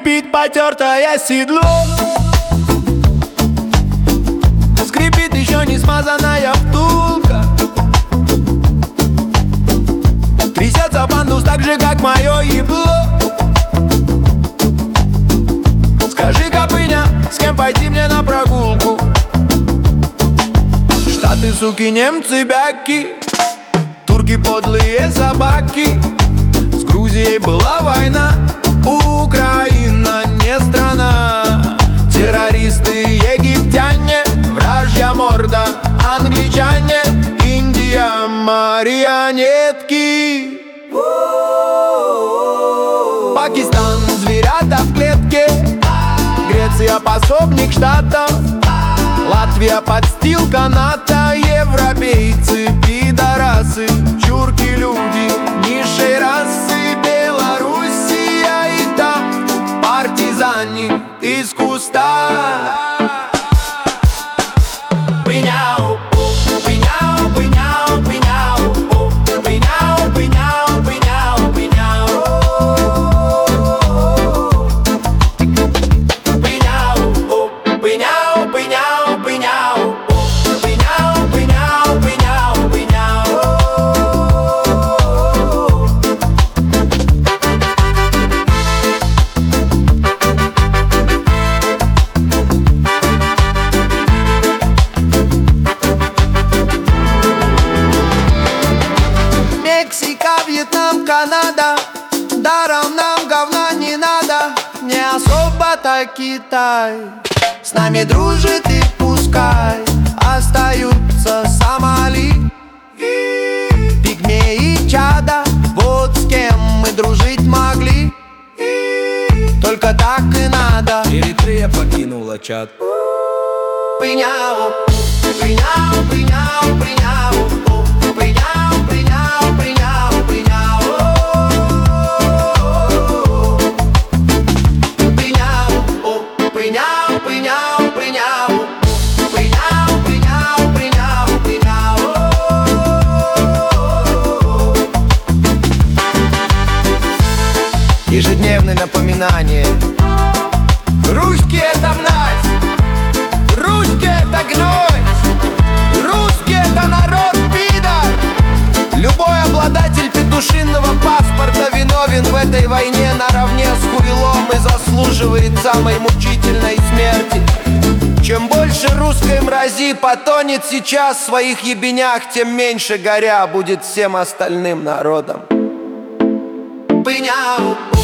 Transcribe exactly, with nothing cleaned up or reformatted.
скрипит потертое седло. Скрипит еще не смазанная втулка. Трясется пандус так же, как мое ебло. Скажи, Копыня, с кем пойти мне на прогулку? Штаты, суки, немцы, бяки, турки, подлые собаки. С Грузией была война, Украина не страна. Террористы, египтяне, вражья морда, англичане, Индия, марионетки. Пакистан, зверята в клетке, Греция, пособник штатов, Латвия, подстилка НАТО, европейцы, пидорасы, чурки, люди низшей расы, Белоруссия и там партизане из куста. Пыняу, пыняу, пыняу, пыняу, пыняу, пыняу, пыняу, пыняу. Пыняу, пыняу, пыняу, пыняу, пыняу, пыняу, пыняу, пыняу. Мексика, Вьетнам, Канада, даром нам говна не надо. Не особо-то Китай с нами дружит, и пускай остаются Сомали, пигмеи, Чада. Вот с кем мы дружить могли. Только так и надо. Эритрея покинула Чад. Пыняу, пыняу, пыняу, пыняу, пыняу, пыняу, пыняу, пыняу. Пыняу, пыняу, пыняу, пыняу, пыняу, пыняу, пыняу, пыняу. Ежедневное напоминание: русские — это мразь, русские — это гной, русские — это народ пидор. Любой обладатель петушиного паспорта виновен в этой войне наравне с хуйлом и заслуживает самой мучительной смерти. Чем больше русской мрази потонет сейчас в своих ебенях, тем меньше горя будет всем остальным народам. Пыняу.